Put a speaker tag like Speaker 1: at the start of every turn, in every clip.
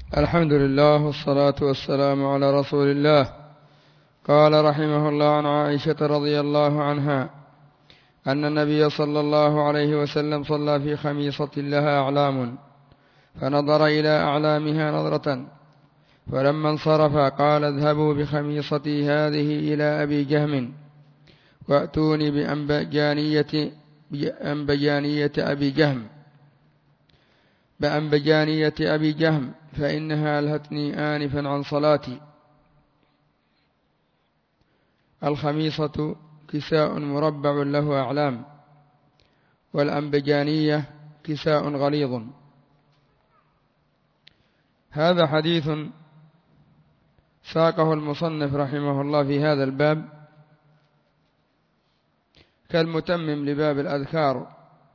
Speaker 1: الحمد لله والصلاة والسلام على رسول الله. قال رحمه الله عن عائشة رضي الله عنها أن النبي صلى الله عليه وسلم صلى في خميصة لها أعلام فنظر إلى أعلامها نظرة، فلما انصرف قال: اذهبوا بخميصتي هذه إلى أبي جهم وأتوني بأنبجانية أبي جهم فإنها ألهتني آنفا عن صلاتي. الخميصة كساء مربع له أعلام، والأنبجانية كساء غليظ. هذا حديث ساقه المصنف رحمه الله في هذا الباب كالمتمم لباب الأذكار،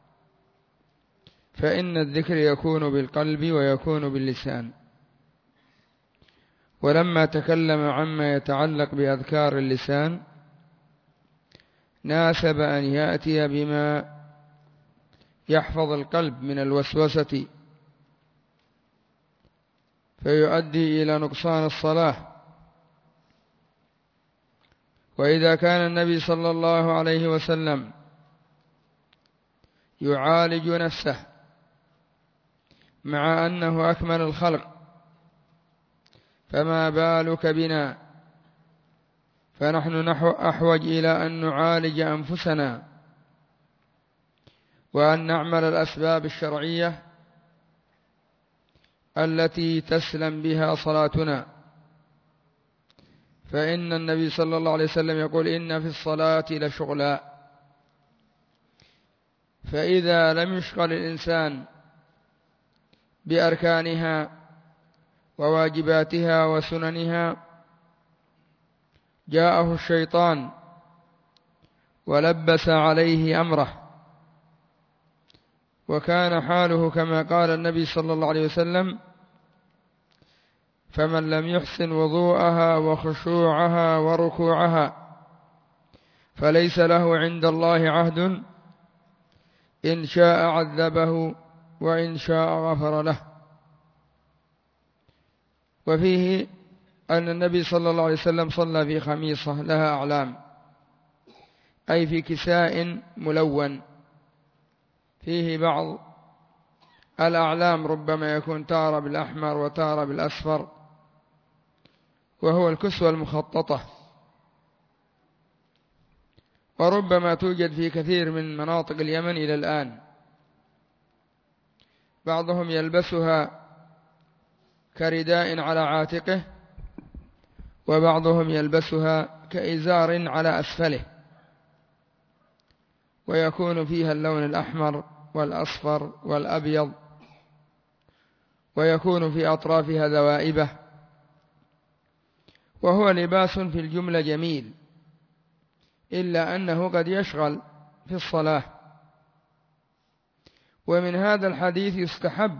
Speaker 1: فإن الذكر يكون بالقلب ويكون باللسان. ولما تكلم عما يتعلق بأذكار اللسان ناسب أن يأتي بما يحفظ القلب من الوسوسة فيؤدي إلى نقصان الصلاة. وإذا كان النبي صلى الله عليه وسلم يعالج نفسه مع أنه أكمل الخلق، فما بالك بنا؟ فنحن أحوج إلى أن نعالج أنفسنا وأن نعمل الأسباب الشرعية التي تسلم بها صلاتنا. فإن النبي صلى الله عليه وسلم يقول: إن في الصلاة لشغلا. فإذا لم يشغل الإنسان بأركانها وواجباتها وسننها جاءه الشيطان ولبس عليه أمره، وكان حاله كما قال النبي صلى الله عليه وسلم: فمن لم يحسن وضوءها وخشوعها وركوعها فليس له عند الله عهد، إن شاء عذبه وإن شاء غفر له. وفيه أن النبي صلى الله عليه وسلم صلى في خميصة لها أعلام، أي في كساء ملون فيه بعض الأعلام، ربما يكون تارة بالأحمر وتارة بالأصفر، وهو الكسوة المخططة، وربما توجد في كثير من مناطق اليمن إلى الآن. بعضهم يلبسها كرداء على عاتقه، وبعضهم يلبسها كإزار على أسفله، ويكون فيها اللون الأحمر والأصفر والأبيض، ويكون في أطرافها ذوائبة، وهو لباس في الجملة جميل، إلا أنه قد يشغل في الصلاة. ومن هذا الحديث يستحب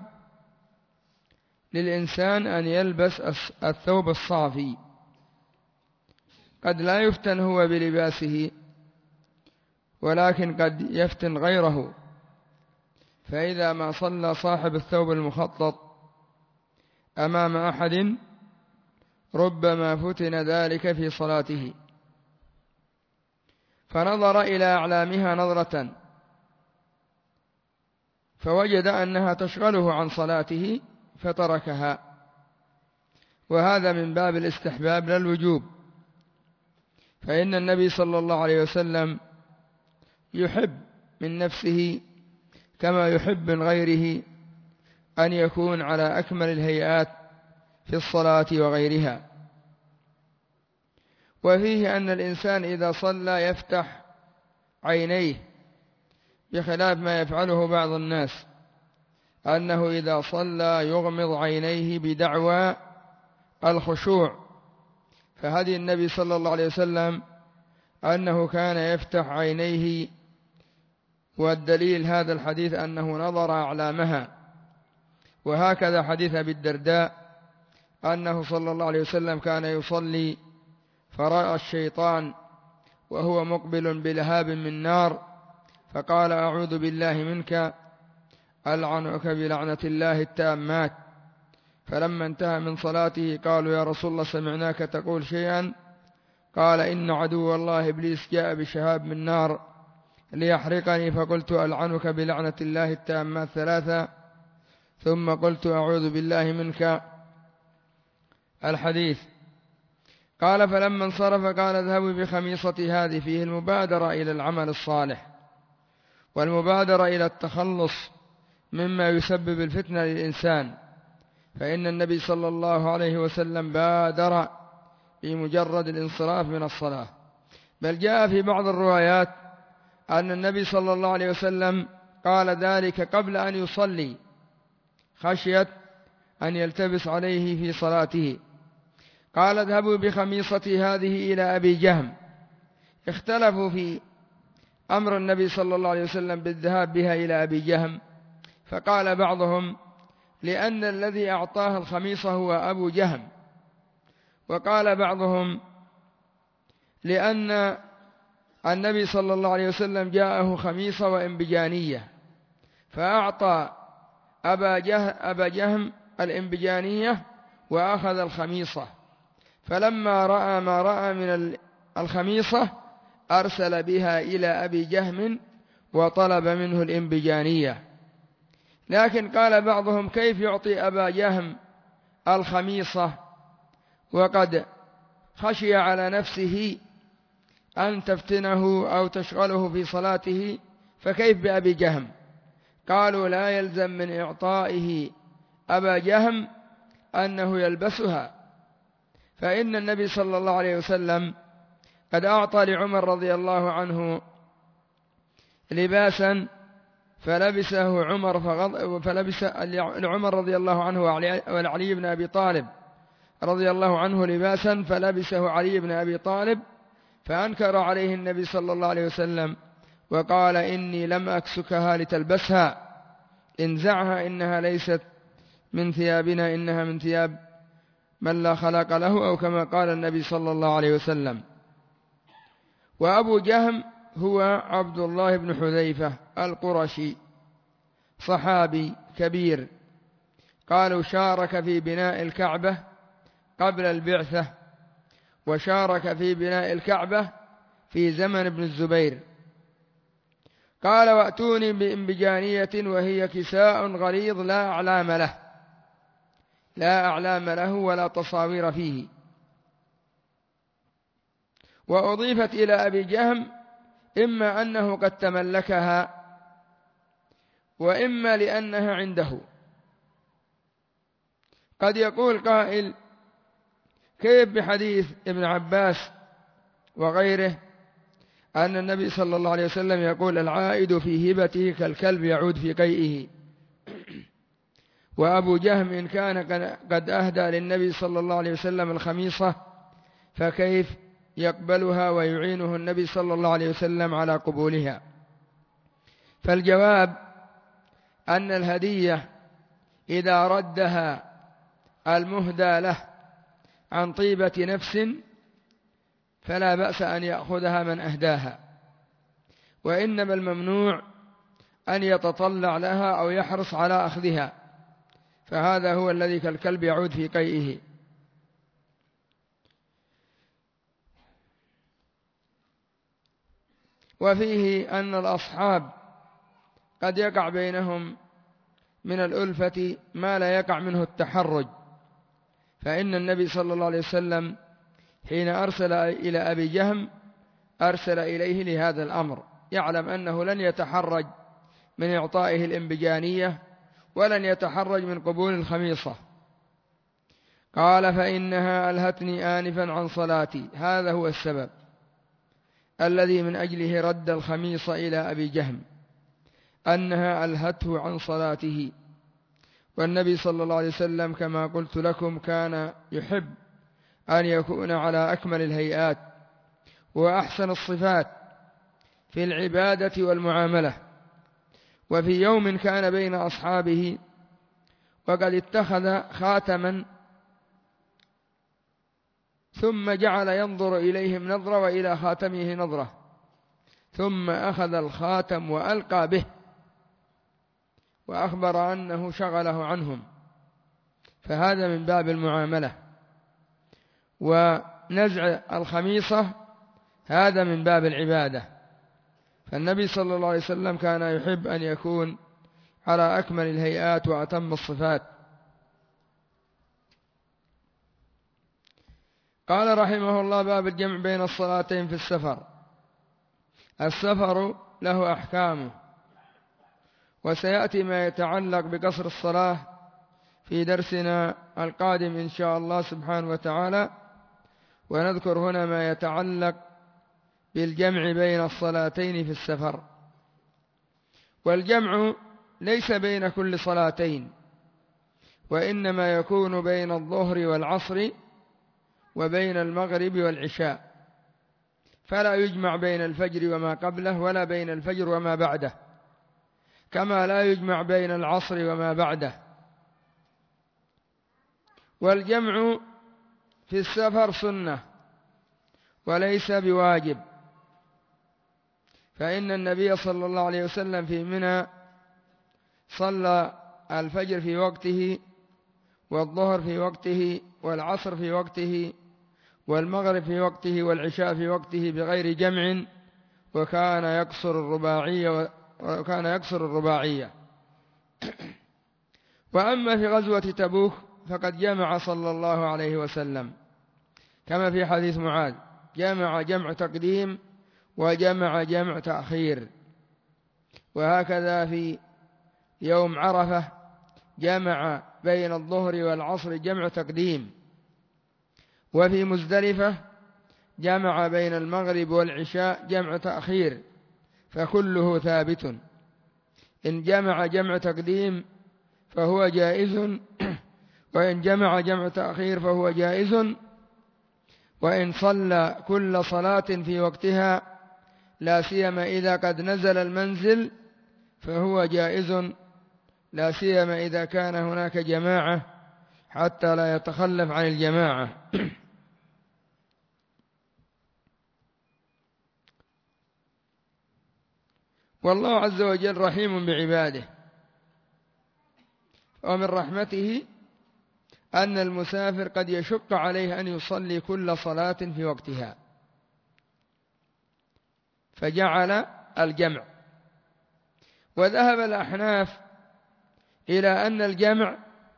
Speaker 1: للإنسان أن يلبس الثوب الصافي، قد لا يفتن هو بلباسه، ولكن قد يفتن غيره. فإذا ما صلى صاحب الثوب المخطط أمام أحد ربما فتن ذلك في صلاته، فنظر إلى أعلامها نظرة فوجد أنها تشغله عن صلاته فتركها، وهذا من باب الاستحباب لا الوجوب. فإن النبي صلى الله عليه وسلم يحب من نفسه كما يحب من غيره أن يكون على أكمل الهيئات في الصلاة وغيرها. وفيه أن الإنسان إذا صلى يفتح عينيه، بخلاف ما يفعله بعض الناس، أنه إذا صلى يغمض عينيه بدعوى الخشوع. فهدي النبي صلى الله عليه وسلم أنه كان يفتح عينيه، والدليل هذا الحديث أنه نظر أعلامها. وهكذا حديث أبي الدرداء أنه صلى الله عليه وسلم كان يصلي فرأى الشيطان وهو مقبل بلهاب من نار، فقال: أعوذ بالله منك، ألعنك بلعنة الله التامات. فلما انتهى من صلاته قالوا يا رسول الله سمعناك تقول شيئا، قال إن عدو الله إبليس جاء بشهاب من نار ليحرقني، فقلت ألعنك بلعنة الله التامات 3، ثم قلت أعوذ بالله منك. الحديث. قال فلما انصرف قال اذهبوا بخميصتي هذه، فيه المبادرة إلى العمل الصالح والمبادرة إلى التخلص مما يسبب الفتنة للإنسان، فإن النبي صلى الله عليه وسلم بادر بمجرد الانصراف من الصلاة. بل جاء في بعض الروايات أن النبي صلى الله عليه وسلم قال ذلك قبل أن يصلي خشية أن يلتبس عليه في صلاته. قال اذهبوا بخميصتي هذه إلى أبي جهم. اختلفوا في أمر النبي صلى الله عليه وسلم بالذهاب بها إلى أبي جهم، فقال بعضهم لأن الذي أعطاه الخميصة هو أبو جهم، وقال بعضهم لأن النبي صلى الله عليه وسلم جاءه خميصة وإنبجانية فأعطى أبا جهم الإنبجانية وأخذ الخميصة، فلما رأى ما رأى من الخميصة أرسل بها إلى أبي جهم وطلب منه الإنبجانية. لكن قال بعضهم كيف يعطي أبا جهم الخميصة وقد خشي على نفسه أن تفتنه أو تشغله في صلاته، فكيف بأبي جهم؟ قالوا لا يلزم من إعطائه أبا جهم أنه يلبسها، فإن النبي صلى الله عليه وسلم قد أعطى لعمر رضي الله عنه لباسا فلبسه عمر فلبس لعمر رضي الله عنه وعلي بن أبي طالب رضي الله عنه لباسا فلبسه علي بن أبي طالب، فأنكر عليه النبي صلى الله عليه وسلم وقال إني لم أكسكها لتلبسها، انزعها إنها ليست من ثيابنا، إنها من ثياب من لا خلق له، أو كما قال النبي صلى الله عليه وسلم. وأبو جهم هو عبد الله بن حذيفة القرشي، صحابي كبير، قالوا شارك في بناء الكعبة قبل البعثة، وشارك في بناء الكعبة في زمن ابن الزبير. قال وأتوني بإنبجانية وهي كساء غليظ لا أعلام له ولا تصاوير فيه، وأضيفت إلى أبي جهم إما أنه قد تملكها وإما لأنها عنده. قد يقول قائل كيف بحديث ابن عباس وغيره أن النبي صلى الله عليه وسلم يقول العائد في هبته كالكلب يعود في قيئه، وأبو جهم إن كان قد أهدى للنبي صلى الله عليه وسلم الخميصة فكيف يقبلها ويعينه النبي صلى الله عليه وسلم على قبولها؟ فالجواب أن الهدية إذا ردها المهدى له عن طيبة نفس فلا بأس أن يأخذها من أهداها، وإنما الممنوع أن يتطلع لها أو يحرص على أخذها، فهذا هو الذي كالكلب يعود في قيئه. وفيه أن الأصحاب قد يقع بينهم من الألفة ما لا يقع منه التحرج، فإن النبي صلى الله عليه وسلم حين أرسل إلى أبي جهم أرسل إليه لهذا الأمر، يعلم أنه لن يتحرج من إعطائه الإنبجانية ولن يتحرج من قبول الخميصة. قال فإنها ألهتني آنفا عن صلاتي، هذا هو السبب الذي من أجله رد الخميصة إلى أبي جهم، أنها ألهته عن صلاته. والنبي صلى الله عليه وسلم كما قلت لكم كان يحب أن يكون على أكمل الهيئات وأحسن الصفات في العبادة والمعاملة. وفي يوم كان بين أصحابه وقد اتخذ خاتما ثم جعل ينظر إليهم نظرة وإلى خاتمه نظرة، ثم أخذ الخاتم وألقى به وأخبر أنه شغله عنهم، فهذا من باب المعاملة. ونزع الخميصة هذا من باب العبادة. فالنبي صلى الله عليه وسلم كان يحب أن يكون على أكمل الهيئات وأتم الصفات. قال رحمه الله: باب الجمع بين الصلاتين في السفر. السفر له أحكامه، وسيأتي ما يتعلق بقصر الصلاة في درسنا القادم إن شاء الله سبحانه وتعالى. ونذكر هنا ما يتعلق بالجمع بين الصلاتين في السفر. والجمع ليس بين كل صلاتين، وإنما يكون بين الظهر والعصر وبين المغرب والعشاء، فلا يجمع بين الفجر وما قبله ولا بين الفجر وما بعده، كما لا يجمع بين العصر وما بعده. والجمع في السفر سنة وليس بواجب، فإن النبي صلى الله عليه وسلم في منى صلى الفجر في وقته، والظهر في وقته، والعصر في وقته، والمغرب في وقته، والعشاء في وقته بغير جمع، وكان يقصر الرباعية. وأما في غزوة تبوك فقد جمع صلى الله عليه وسلم، كما في حديث معاذ: جمع تقديم وجمع تأخير. وهكذا في يوم عرفة جمع بين الظهر والعصر جمع تقديم. وفي مزدلفة جمع بين المغرب والعشاء جمع تأخير، فكله ثابت. إن جمع تقديم فهو جائز، وإن جمع تأخير فهو جائز. وإن صلى كل صلاة في وقتها لا سيما إذا قد نزل المنزل فهو جائز، لا سيما إذا كان هناك جماعة، حتى لا يتخلف عن الجماعة. والله عز وجل رحيم بعباده، ومن رحمته أن المسافر قد يشق عليه أن يصلي كل صلاة في وقتها، فجعل الجمع. وذهب الأحناف إلى أن الجمع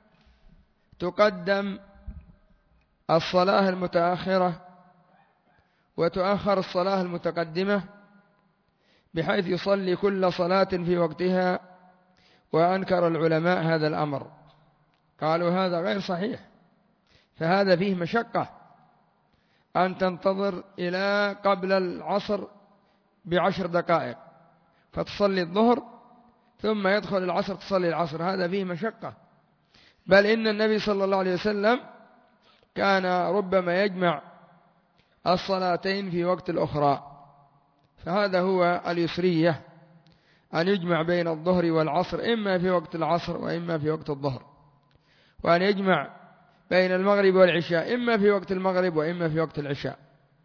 Speaker 1: تقدم الصلاة المتأخرة وتؤخر الصلاة المتقدمة، بحيث يصلي كل صلاة في وقتها. وأنكر العلماء هذا الأمر، قالوا هذا غير صحيح، فهذا فيه مشقة أن تنتظر إلى قبل العصر ب10 دقائق فتصلي الظهر، ثم يدخل العصر تصلي العصر، هذا فيه مشقة. بل إن النبي صلى الله عليه وسلم كان ربما يجمع الصلاتين في وقت الأخرى، فهذا هو اليسرية، أن يجمع بين الظهر والعصر إما في وقت العصر وإما في وقت الظهر، وأن يجمع بين المغرب والعشاء إما في وقت المغرب وإما في وقت العشاء.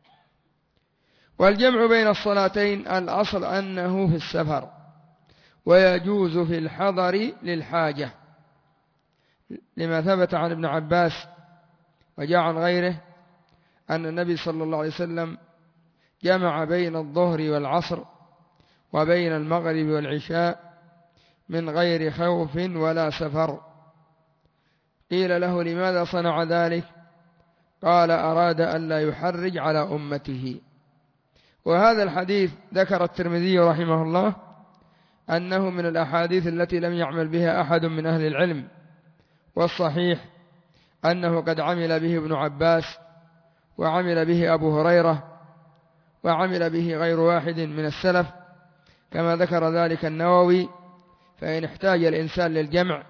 Speaker 1: والجمع بين الصلاتين الأصل أنه في السفر، ويجوز في الحضر للحاجة، لما ثبت عن ابن عباس وجاء عن غيره أن النبي صلى الله عليه وسلم جمع بين الظهر والعصر وبين المغرب والعشاء من غير خوف ولا سفر. قيل له: لماذا صنع ذلك؟ قال: أراد أن لا يحرج على أمته. وهذا الحديث ذكر الترمذي رحمه الله أنه من الأحاديث التي لم يعمل بها أحد من أهل العلم، والصحيح أنه قد عمل به ابن عباس، وعمل به أبو هريرة، وعمل به غير واحد من السلف، كما ذكر ذلك النووي. فإن احتاج الإنسان للجمع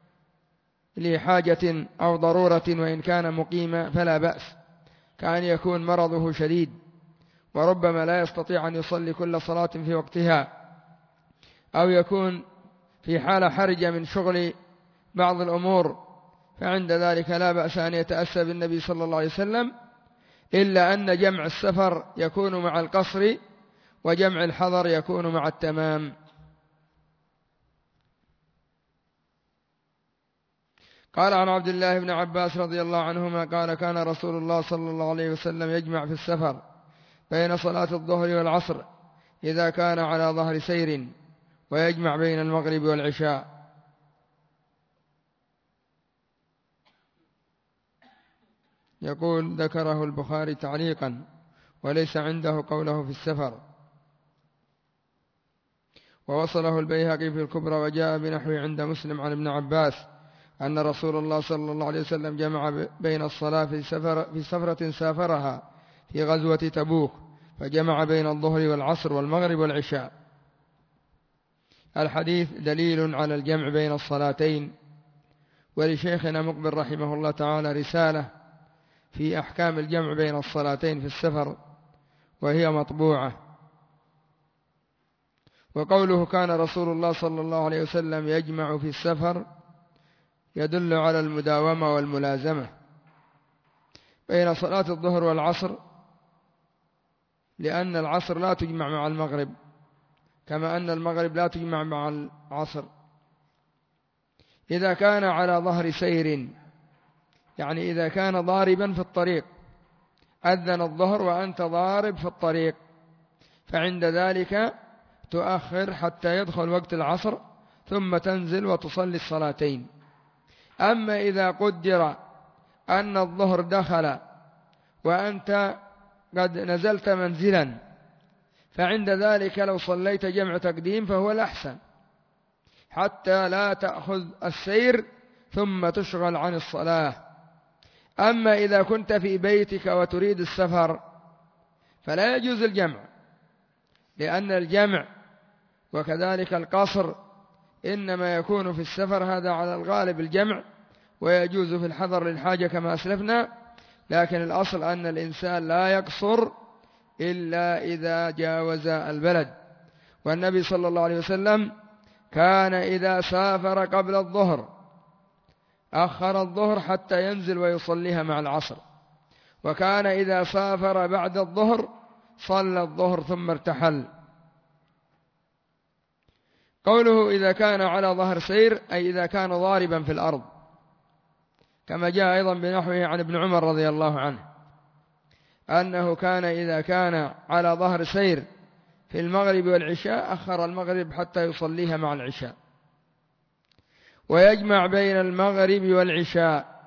Speaker 1: لحاجة أو ضرورة وإن كان مقيما فلا بأس، كأن يكون مرضه شديد وربما لا يستطيع أن يصلي كل صلاة في وقتها، أو يكون في حالة حرجة من شغل بعض الأمور، فعند ذلك لا بأس أن يتأسى بالنبي صلى الله عليه وسلم، إلا أن جمع السفر يكون مع القصر، وجمع الحضر يكون مع التمام. قال عن عبد الله بن عباس رضي الله عنهما قال كان رسول الله صلى الله عليه وسلم يجمع في السفر بين صلاة الظهر والعصر إذا كان على ظهر سير، ويجمع بين المغرب والعشاء. يقول ذكره البخاري تعليقا وليس عنده قوله في السفر، ووصله البيهقي في الكبرى وجاء بنحوه عند مسلم عن ابن عباس أن رسول الله صلى الله عليه وسلم جمع بين الصلاة في سفرة سافرها في غزوة تبوك، فجمع بين الظهر والعصر والمغرب والعشاء. الحديث دليل على الجمع بين الصلاتين. ولشيخنا مقبل رحمه الله تعالى رسالة في أحكام الجمع بين الصلاتين في السفر، وهي مطبوعة. وقوله كان رسول الله صلى الله عليه وسلم يجمع في السفر يدل على المداومة والملازمة بين صلاة الظهر والعصر، لأن العصر لا تجمع مع المغرب كما أن المغرب لا تجمع مع العصر. إذا كان على ظهر سير، يعني إذا كان ضاربا في الطريق، أذن الظهر وأنت ضارب في الطريق، فعند ذلك تؤخر حتى يدخل وقت العصر ثم تنزل وتصلي الصلاتين. أما إذا قدر أن الظهر دخل وأنت قد نزلت منزلا، فعند ذلك لو صليت جمع تقديم فهو الأحسن حتى لا تأخذ السير ثم تشغل عن الصلاة. أما إذا كنت في بيتك وتريد السفر فلا يجوز الجمع، لأن الجمع وكذلك القصر إنما يكون في السفر، هذا على الغالب الجمع، ويجوز في الحضر للحاجة كما أسلفنا، لكن الأصل أن الإنسان لا يقصر إلا إذا جاوز البلد. والنبي صلى الله عليه وسلم كان إذا سافر قبل الظهر أخر الظهر حتى ينزل ويصليها مع العصر، وكان إذا سافر بعد الظهر صلى الظهر ثم ارتحل. قوله إذا كان على ظهر سير أي إذا كان ضاربا في الأرض، كما جاء أيضا بنحوه عن ابن عمر رضي الله عنه أنه كان إذا كان على ظهر سير في المغرب والعشاء أخر المغرب حتى يصليها مع العشاء. ويجمع بين المغرب والعشاء،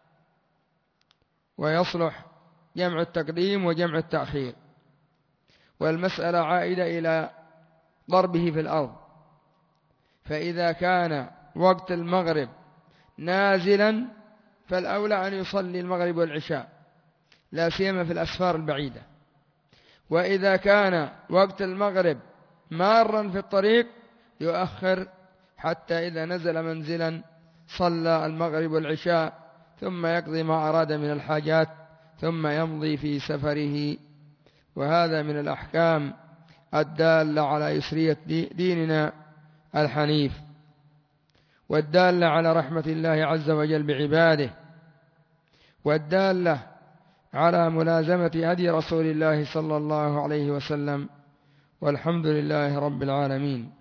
Speaker 1: ويصلح جمع التقديم وجمع التأخير، والمسألة عائدة إلى ضربه في الأرض. فإذا كان وقت المغرب نازلا فالأولى أن يصلي المغرب والعشاء، لا سيما في الأسفار البعيدة. وإذا كان وقت المغرب مارا في الطريق يؤخر حتى إذا نزل منزلا صلى المغرب والعشاء ثم يقضي ما أراد من الحاجات ثم يمضي في سفره. وهذا من الأحكام الدالة على يسرية ديننا الحنيف، والدالة على رحمة الله عز وجل بعباده، والدالة على ملازمة هدي رسول الله صلى الله عليه وسلم. والحمد لله رب العالمين.